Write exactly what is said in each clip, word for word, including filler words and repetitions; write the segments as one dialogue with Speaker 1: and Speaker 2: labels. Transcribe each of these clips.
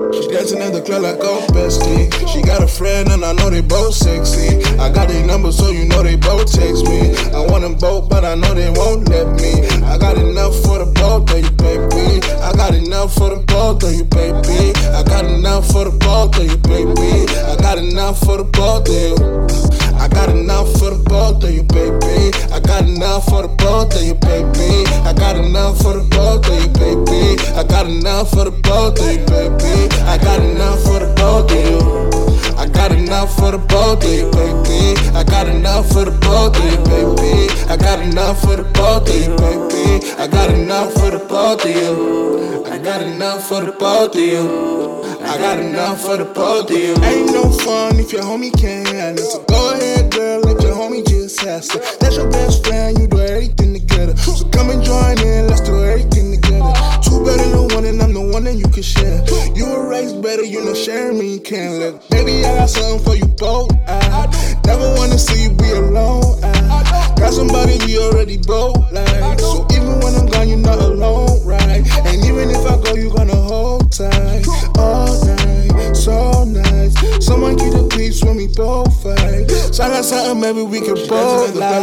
Speaker 1: She dancing in the club like a bestie. She got a friend and I know they both sexy. I got their numbers so you know they both text me. I want them both but I know they won't let me. I got enough for the both of you, baby. I got enough for the both of you, baby. I got enough for the both of you, baby. I got enough for the both of you. I got enough for the both of you, baby. I got enough for the both of you, baby. I got enough for the both of you, baby. I got enough for the both of you, baby. I got enough for the both of you. I got enough for the both of you, baby. I got enough for the both of you, baby. I got enough for the both of you, baby. I got enough for the both of you. I got enough for the both of you. I got enough for the both of you. Ain't no fun if your homie can't. So go ahead, girl, let your homie just ask her. That's your best friend, you do everything together. So come and join in, let's do everything together. Two better than one, and I'm the one that you can share. You a race better, you know sharing me you can't let. Baby, I got something for you both. I never wanna see you be alone. I got somebody we already both like. So even when I'm gone, you're not alone, right? And even if I go, you gonna hold tight all night, so nice. Someone keep the peace when we both fight. Sound like something maybe we can both like.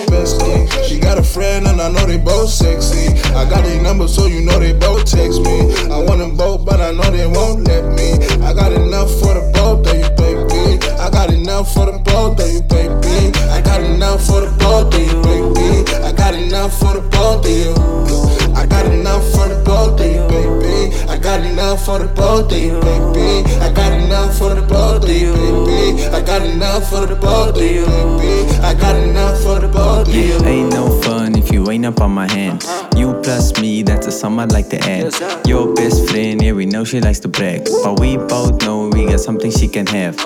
Speaker 1: She got a friend and I know they both sexy. I got their number so you know they both text me. I want them both but I know they won't let me. I got enough for the both of you, baby. I got enough for the both of you, baby. I got enough for the both of you, baby. I got enough for the both of you. I got enough for the both of you, baby. I got enough for the both of you, baby. I got enough for the both of you, baby. I got enough for the both of you, baby. I got enough for the both of you.
Speaker 2: Ain't no fun if you ain't up on my hand. You plus me, that's a sum I'd like to add. Your best friend, yeah, we know she likes to brag, but we both know we got something she can have.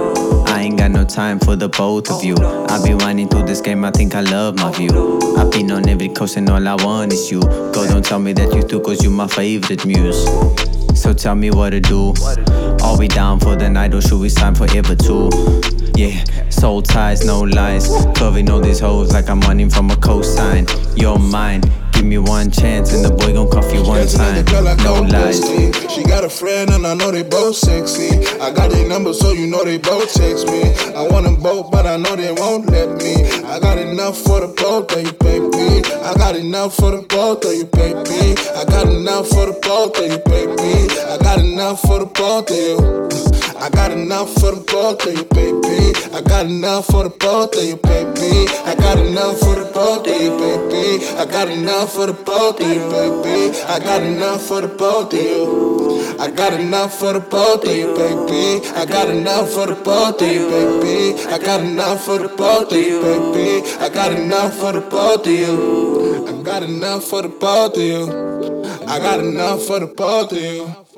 Speaker 2: I ain't got no time for the both of you. I be whining through this game, I think I love my view. I've been on every coast and all I want is you. Go, don't tell me that you do, cause you my favorite muse. So tell me what to do. Are we down for the night or should we sign forever too? Yeah, soul ties, no lies. Curving all these hoes like I'm running from a cosign. You're mine, give me one chance and the boy gon' cuff you one time. No lies.
Speaker 1: She got a friend and I know they both sexy. I got their number so you know they both text me. I want them both but I know they won't let me. I got enough for the both of you, baby. I got enough for the both of you, baby. I got enough for the both of you, baby. I got enough for the both of you. I got enough for the both of you, baby. I got enough for the both of you, baby. I got enough for the both of you, baby. I got enough for the both of you, baby. I got enough for the both of you. I got enough for the both of you, baby. I got enough for the both of you, baby. I got enough for the both of you, baby. I got enough for the both of you. I got enough for the both of you. I got enough for the both of you.